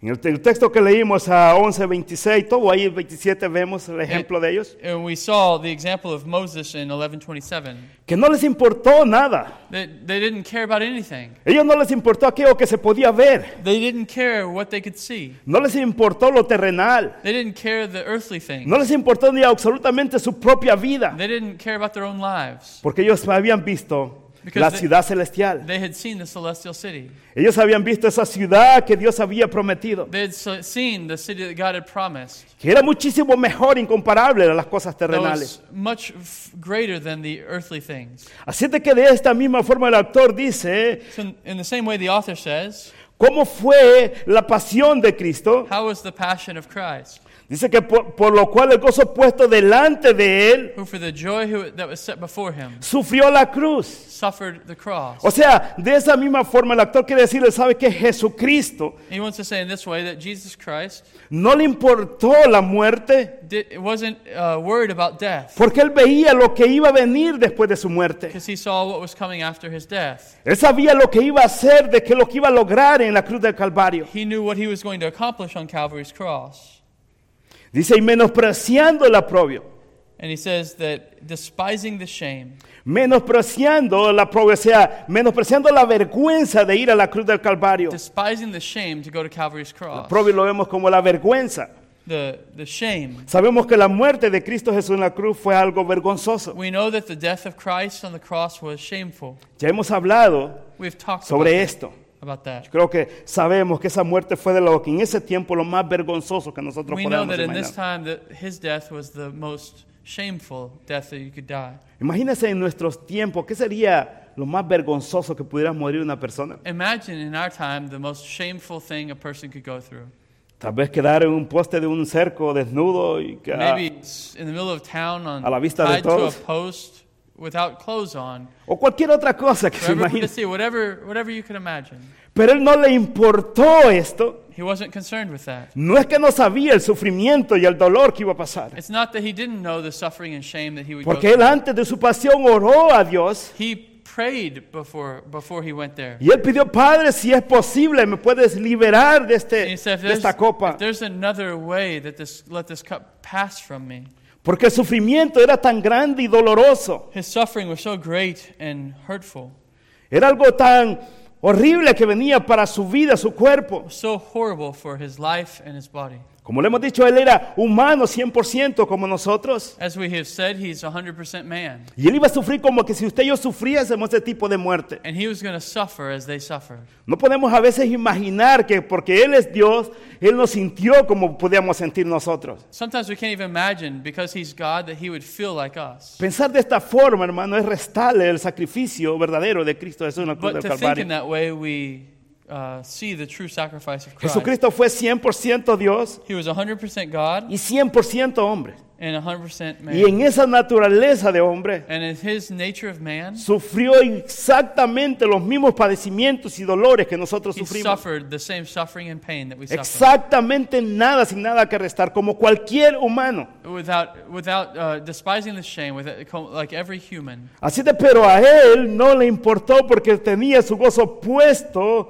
En el, el texto que leímos a once veintiséis, todo ahí en veintisiete vemos el ejemplo de ellos, And we saw the example of Moses in eleven twenty-seven. que no les importó nada. They, they didn't care about anything. Ellos no les importó aquello que se podía ver. They didn't care what they could see. No les importó lo terrenal. They didn't care the earthly things. No les importó ni absolutamente su propia vida. They didn't care about their own lives. Porque ellos habían visto Because la they- ciudad celestial. They had seen the celestial city. Ellos habían visto esa ciudad que Dios había prometido. They had so- seen the city that God had promised. Que era muchísimo mejor, incomparable a las cosas That terrenales. was much f- greater than the earthly things. Así de que de esta misma forma el autor dice, So in, in the same way, the author says, ¿cómo fue la pasión de Cristo? how was the passion of Christ? Dice que por, por lo cual el gozo puesto delante de él Who for the joy who, that was set before him sufrió la cruz. suffered the cross. O sea, de esa misma forma el autor quiere decirle, sabe que Jesucristo He wants to say in this way that Jesus Christ no le importó la muerte did, wasn't uh, worried about death porque él veía lo que iba a venir después de su muerte. because he saw what was coming after his death. Él sabía lo que iba a hacer, de que lo que iba a lograr en la cruz del Calvario. He knew what he was going to accomplish on Calvary's cross. Dice, y menospreciando el oprobio. And he says that despising the shame, Menospreciando la oprobio, o sea, menospreciando la vergüenza de ir a la cruz del Calvario. despising the shame to go to Calvary's cross. Oprobio lo vemos como la vergüenza. The, the shame. Sabemos que la muerte de Cristo Jesús en la cruz fue algo vergonzoso. We know that the death of Christ on the cross was shameful. Ya hemos hablado We've talked sobre about, esto. about that. Creo que sabemos que esa muerte fue de lo que en ese tiempo lo más vergonzoso que nosotros We know podemos that in this imaginar. time that his death was the most shameful death that you could die. Imagínense en nuestros tiempos, ¿qué sería lo más vergonzoso que pudiera morir una persona? Imagine in our time the most shameful thing a person could go through. Tal vez quedar en un poste de un cerco desnudo y que, Maybe it's in the middle of town on a la vista de tied to a todos. post without clothes on. o cualquier otra cosa que For se everyone to imagine. see, whatever, whatever you can imagine. Pero él no le importó esto. He wasn't concerned with that. No es que no sabía el sufrimiento y el dolor que iba a pasar. It's not that he didn't know the suffering and shame that he would go Porque él through. antes de su pasión oró a Dios. He prayed before before he went there. Y él pidió, Padre, si es posible, me puedes liberar de, And este, he said, if de there's, esta copa. if there's another way that this let this cup pass from me. Porque el sufrimiento era tan grande y doloroso. His suffering was so great and hurtful, Era algo tan horrible que venía para su vida, su cuerpo. so horrible for his life and his body. Como le hemos dicho, él era humano cien por ciento como nosotros. As we have said, he's one hundred percent man. Y él iba a sufrir como que si usted y yo sufriésemos ese tipo de muerte. And he was going to suffer as they suffered. No podemos a veces imaginar que porque Él es Dios, Él nos sintió como podíamos sentir nosotros. Sometimes we can't even imagine, because he's God, that he would feel like us. Pensar de esta forma, hermano, es restarle el sacrificio verdadero de Cristo Jesús en la cruz But del to think in Calvario. that way, we uh, see the true sacrifice of Christ. Jesucristo fue cien por ciento Dios He was one hundred percent God y cien por ciento hombre. and one hundred percent man. Y en esa naturaleza de hombre, And in his nature of man, sufrió exactamente los mismos padecimientos y dolores que nosotros he sufrimos. suffered the same suffering and pain that we suffer. Exactamente nada, sin nada que restar, como cualquier humano. Without, without uh, despising the shame, with like every human. Así de, pero a él no le importó porque tenía su gozo puesto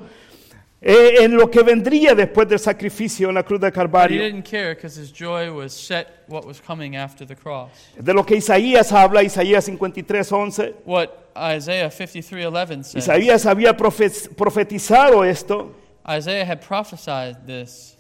eh, en lo que vendría después del sacrificio en la cruz del But he Calvario. didn't care because his joy was set what was coming after the cross. De lo que Isaías habla, Isaías cincuenta y tres, once. What Isaiah fifty-three eleven says. Isaías había profe- profetizado esto. Isaiah had prophesied this.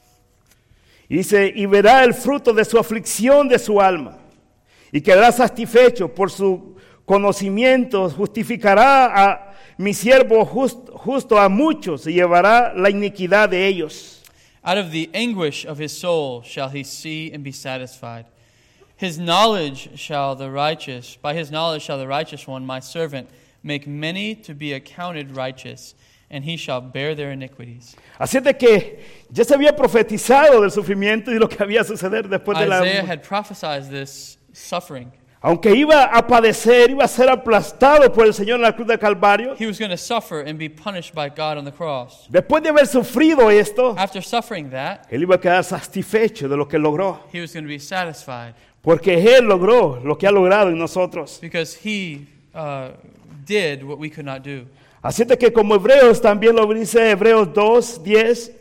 Y dice, y verá el fruto de su aflicción de su alma. Y quedará satisfecho por su conocimiento. Justificará a mi siervo just- justo a muchos y llevará la iniquidad de ellos. Out of the anguish of his soul shall he see and be satisfied. His knowledge shall the righteous, by his knowledge shall the righteous one, my servant, make many to be accounted righteous, and he shall bear their iniquities. Así de que ya se había profetizado del sufrimiento y lo que había a suceder después de la Isaiah had prophesied this suffering. Aunque iba a padecer, iba a ser aplastado por el Señor en la cruz del Calvario. He was going to suffer and be punished by God on the cross. Después de haber sufrido esto, After suffering that, él iba a quedar satisfecho de lo que logró. he was going to be satisfied Porque él logró lo que ha logrado en nosotros. because he uh, did what we could not do. Así de que como Hebreos también lo dice, Hebreos dos, diez.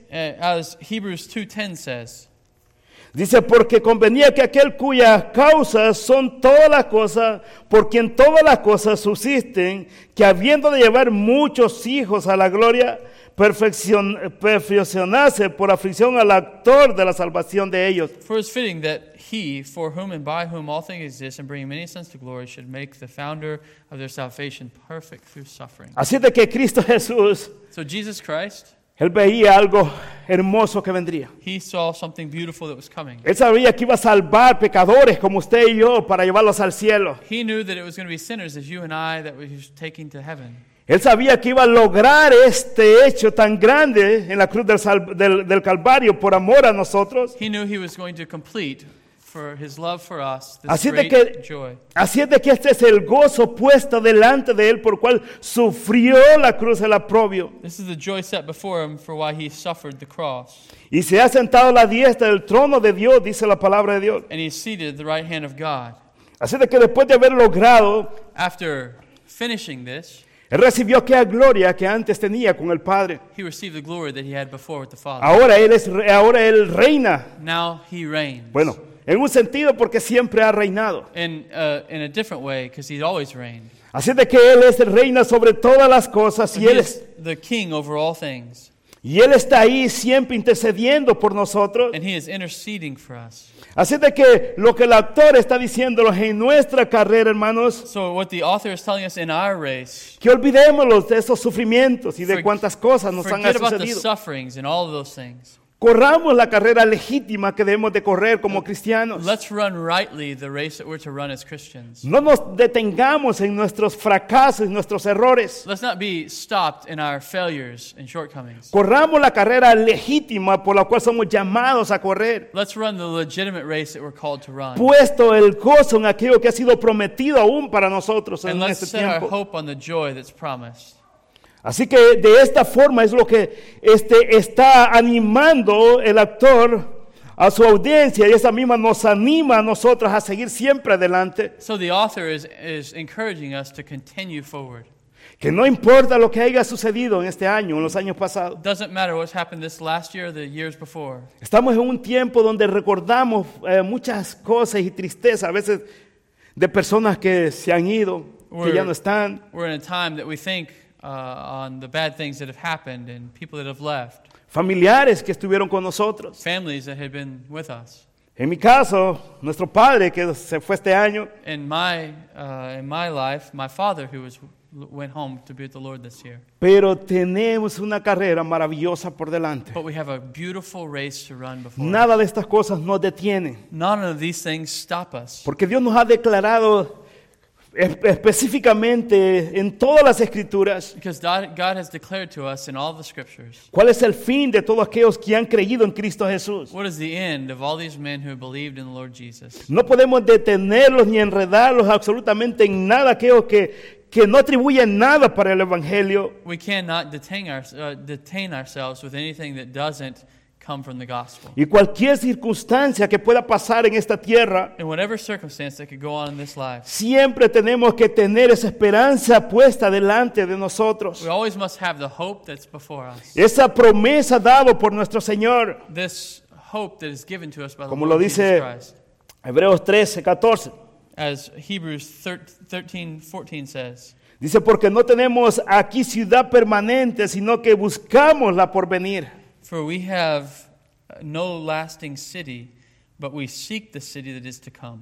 uh, as Hebrews two ten says. Dice, porque convenía que aquel cuyas causas son todas las cosas, por quien todas las cosas subsisten, que habiendo de llevar muchos hijos a la gloria, perfeccion, perfeccionase por aflicción al actor de la salvación de ellos. For it is fitting that he, for whom and by whom all things exist, and bringing many sons to glory, should make the founder of their salvation perfect through suffering. Así de que Cristo Jesús, So Jesus Christ, Él veía algo hermoso que vendría. he saw something beautiful that was coming. Él sabía que iba a salvar pecadores como usted y yo para llevarlos al cielo. He knew that it was going to be sinners as you and I that he was taking to heaven. Él sabía que iba a lograr este hecho tan grande en la cruz del, sal- del, del Calvario por amor a nosotros. He knew he was going to complete for his love for us this Así de great que- joy. Así es de que este es el gozo puesto delante de Él por cual sufrió la cruz el aprobio. This is the joy set before him for why he suffered the cross. Y se ha sentado a la diestra del trono de Dios, dice la palabra de Dios. And he's seated at the right hand of God. Así de que después de haber logrado, After finishing this, Él recibió aquella gloria que antes tenía con el Padre. he received the glory that he had before with the Father. Ahora Él, es, re- ahora él reina. Now he reigns. Bueno, en un sentido porque siempre ha reinado. In, uh, in a different way, because he's always reigned. Así de que Él es el reina sobre todas las cosas But y he Él, is es, the king over all things. y él está ahí siempre intercediendo por nosotros. And he is interceding for us. Así de que lo que el actor está diciéndonos en nuestra carrera, hermanos, So what the author is telling us in our race, que olvidémonos de esos sufrimientos y de For- cuántas cosas nos han forget about the sucedido. sufferings and all of those things. Corramos la carrera legítima que debemos de correr como cristianos. Let's run rightly the race that we're to run as Christians. No nos detengamos en nuestros fracasos y nuestros errores. Let's not be stopped in our failures and shortcomings. Corramos la carrera legítima por la cual somos llamados a correr. Let's run the legitimate race that we're called to run. Puesto el gozo en aquello que ha sido prometido aún para nosotros en And let's este set our tiempo. hope on the joy that's promised. Así que de esta forma es lo que este, está animando el actor a su audiencia y esa misma nos anima a nosotros a seguir siempre adelante. So the author is, is encouraging us to continue forward. Que no importa lo que haya sucedido en este año, en los años pasados. It doesn't matter what's happened this last year or the years before. Estamos en un tiempo donde recordamos eh, muchas cosas y tristeza, a veces de personas que se han ido, que ya no están. We're in a time that we think uh, on the bad things that have happened and people that have left, Familiares que estuvieron con nosotros. families that had been with us. En mi caso, nuestro padre que se fue este año, In my uh, in my life, my father who was went home to be with the Lord this year. pero tenemos una carrera maravillosa por delante. But we have a beautiful race to run before us. Nada de estas cosas nos detiene, None of these things stop us. porque Dios nos ha declarado es- específicamente en todas las escrituras Because God, God has declared to us in all the scriptures cuál es el fin de todos aquellos que han creído en Cristo Jesús. what is the end of all these men who have believed in the Lord Jesus. No podemos detenerlos ni enredarlos absolutamente en nada aquello que, que no atribuye nada para el Evangelio. We cannot detain, our, uh, detain ourselves with anything that doesn't come from the gospel. Y cualquier circunstancia que pueda pasar en esta tierra, In whatever circumstance that could go on in this life, siempre tenemos que tener esa esperanza puesta delante de nosotros. we always must have the hope that's before us. Esa promesa dada por nuestro Señor. This hope that is given to us by the Como Lord lo Jesus dice Christ. Hebreos trece, catorce. As Hebrews thirteen fourteen says, Dice, porque no tenemos aquí ciudad permanente, sino que buscamos la porvenir. for we have no lasting city, but we seek the city that is to come.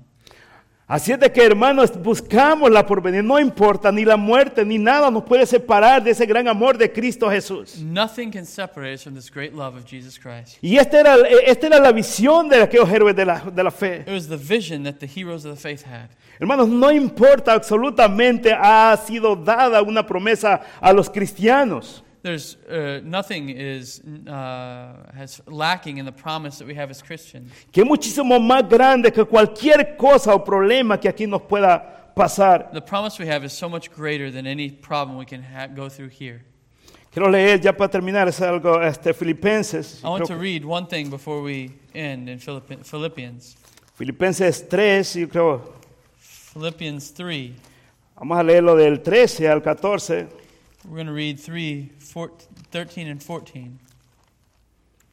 Así es de que, hermanos, buscamos la porvenir. No importa, ni la muerte, ni nada nos puede separar de ese gran amor de Cristo Jesús. Nothing can separate us from this great love of Jesus Christ. Y esta era, esta era la visión de aquellos héroes de la, de la fe. It was the vision that the heroes of the faith had. Hermanos, no importa absolutamente, ha sido dada una promesa a los cristianos. There's uh, nothing is uh, has lacking in the promise that we have as Christians. Que es muchísimo más grande que cualquier cosa o problema que aquí nos pueda pasar. The promise we have is so much greater than any problem we can ha- go through here. Quiero leer ya para terminar, es algo, este, Filipenses. I want Creo to que- read one thing before we end in Philippi- Philippians. Filipenses tres, yo creo, Philippians three. vamos a leerlo del trece al catorce. We're going to read three, four, thirteen and fourteen.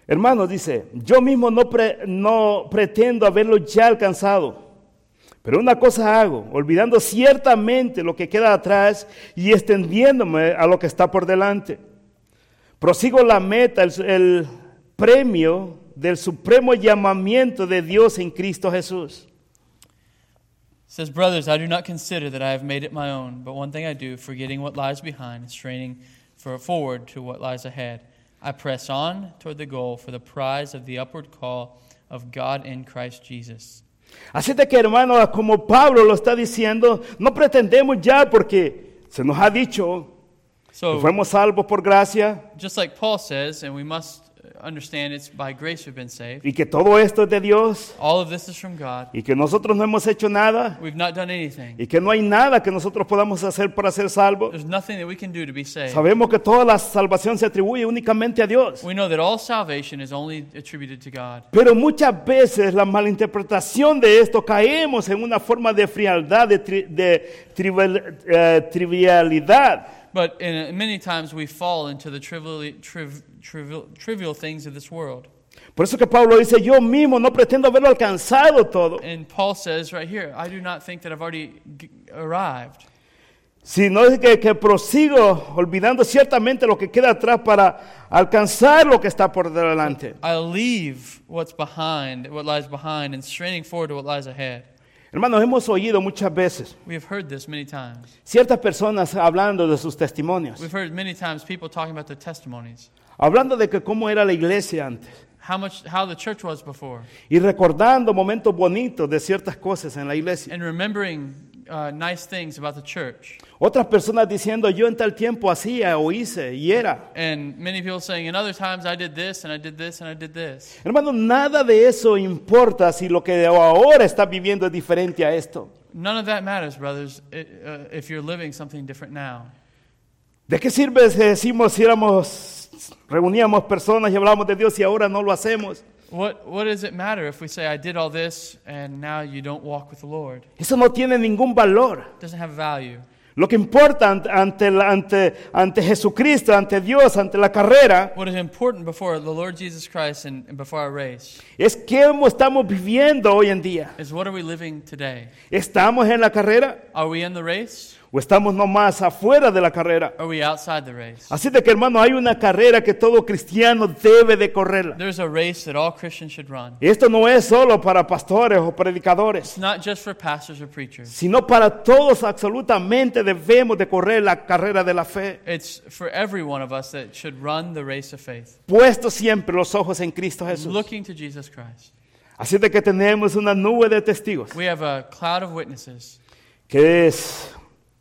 Hermanos, dice, yo mismo no, pre- no pretendo haberlo ya alcanzado. Pero una cosa hago, olvidando ciertamente lo que queda atrás y extendiéndome a lo que está por delante. Prosigo la meta, el, el premio del supremo llamamiento de Dios en Cristo Jesús. It says, brothers, I do not consider that I have made it my own, but one thing I do, forgetting what lies behind and straining for forward to what lies ahead. I press on toward the goal for the prize of the upward call of God in Christ Jesus. Así de que, hermanos, como Pablo lo está diciendo, no pretendemos ya porque se nos ha dicho que So, fuimos salvos por gracia just like Paul says, and we must understand it's by grace we've been saved. y que todo esto es de Dios All of this is from God. y que nosotros no hemos hecho nada We've not done anything. y que no hay nada que nosotros podamos hacer para ser salvos. There's nothing that we can do to be saved. Sabemos que toda la salvación se atribuye únicamente a Dios. We know that all salvation is only attributed to God. Pero muchas veces la malinterpretación de esto caemos en una forma de frialdad, de, tri- de trivial- eh, trivialidad. But in, many times we fall into the trivial, triv, trivial, trivial things of this world. Por eso que Pablo dice, yo mismo no pretendo haberlo alcanzado todo, And Paul says right here, I do not think that I've already g- arrived. sino es que, que prosigo olvidando ciertamente lo que queda atrás para alcanzar lo que está por delante. I leave what's behind, what lies behind, and straining forward to what lies ahead. Hermanos, hemos oído muchas veces We have heard this many times. ciertas personas hablando de sus testimonios, We've heard many times people talking about their testimonies, hablando de que cómo era la iglesia antes how much, how the church was before, y recordando momentos bonitos de ciertas cosas en la iglesia. and remembering uh, nice things about the church. Otras personas diciendo, yo en tal tiempo hacía o hice y era. And many people saying, in other times I did this, and I did this, and I did this. Hermano, nada de eso importa si lo que ahora está viviendo es diferente a esto. None of that matters, brothers, i- uh, if you're living something different now. ¿De qué sirve si decimos si éramos, reuníamos personas y hablábamos de Dios y ahora no lo hacemos? What, what does it matter if we say, I did all this, and now you don't walk with the Lord? Eso no tiene ningún valor. It doesn't have value. Lo que importa ante, ante, la- ante, ante Jesucristo, ante Dios, ante la carrera, What is important before the Lord Jesus Christ and, and before our race es cómo estamos viviendo hoy en día. is what are we living today? ¿Estamos en la carrera Are we in the race? o estamos nomás afuera de la carrera? Or are we outside the race? Así de que, hermano, hay una carrera que todo cristiano debe de correrla. There's a race that all Christians should run. Y esto no es solo para pastores o predicadores, It's not just for pastors or preachers. sino para todos absolutamente debemos de correr la carrera de la fe, It's for every one of us that should run the race of faith, puestos siempre los ojos en Cristo Jesús. looking to Jesus Christ. Así de que tenemos una nube de testigos, We have a cloud of witnesses. que es,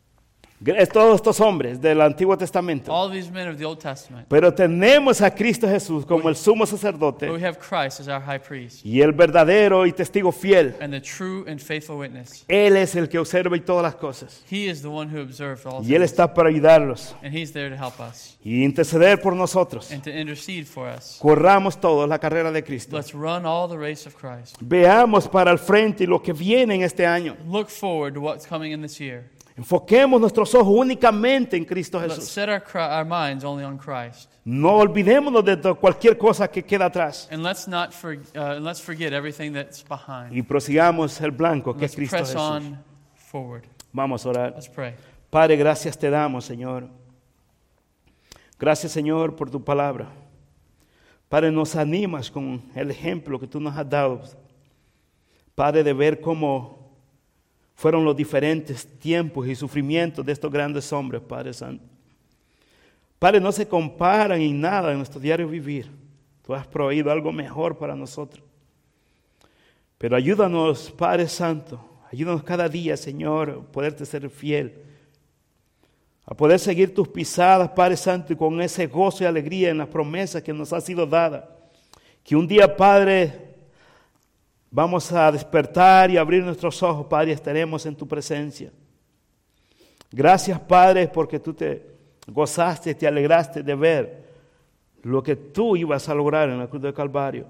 es todos estos hombres del Antiguo Testamento. All these men of the Old Testament. Pero tenemos a Cristo Jesús como el sumo But we sacerdote have Christ as our high priest y el verdadero y testigo fiel. and the true and faithful witness. Él es el que observa y todas las cosas. He is the one who observed all Y Él things. está para ayudarlos And he's there to help us y interceder por nosotros. and to intercede for us. Corramos todos la carrera de Cristo. Let's run all the race of Christ. Veamos para el frente y lo que viene en este año. Look forward to what's coming in this year. Enfoquemos nuestros ojos únicamente en Cristo Let's Jesús. set our, cri- our minds only on Christ. No olvidémonos de to- cualquier cosa que queda atrás And let's not for, uh, and let's forget everything that's behind. y prosigamos el blanco que es Let's Cristo press Jesús. on forward. Vamos a orar. Let's pray. Padre, gracias te damos, Señor. Gracias, Señor, por tu palabra. Padre, nos animas con el ejemplo que tú nos has dado. Padre, de ver cómo fueron los diferentes tiempos y sufrimientos de estos grandes hombres, Padre Santo. Padre, no se comparan en nada en nuestro diario vivir. Tú has proveído algo mejor para nosotros. Pero ayúdanos, Padre Santo, ayúdanos cada día, Señor, a poderte ser fiel, a poder seguir tus pisadas, Padre Santo, y con ese gozo y alegría en las promesas que nos ha sido dada. Que un día, Padre, vamos a despertar y abrir nuestros ojos, Padre, y estaremos en tu presencia. Gracias, Padre, porque tú te gozaste, te alegraste de ver lo que tú ibas a lograr en la cruz del Calvario.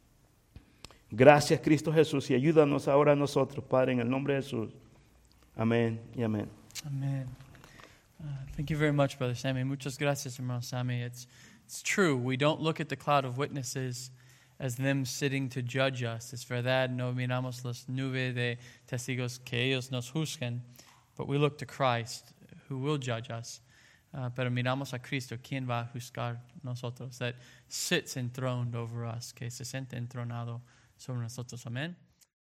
Gracias, Cristo Jesús, y ayúdanos ahora a nosotros, Padre, en el nombre de Jesús. Amén y amén. Amen. Uh, thank you very much, Brother Sammy. Muchas gracias, hermano Sammy. It's It's true, we don't look at the cloud of witnesses as them sitting to judge us. Es verdad, no miramos las nubes de testigos que ellos nos juzguen, but we look to Christ, who will judge us. Uh, pero miramos a Cristo, quien va a juzgar nosotros, that sits enthroned over us, que se siente entronado sobre nosotros. Amén.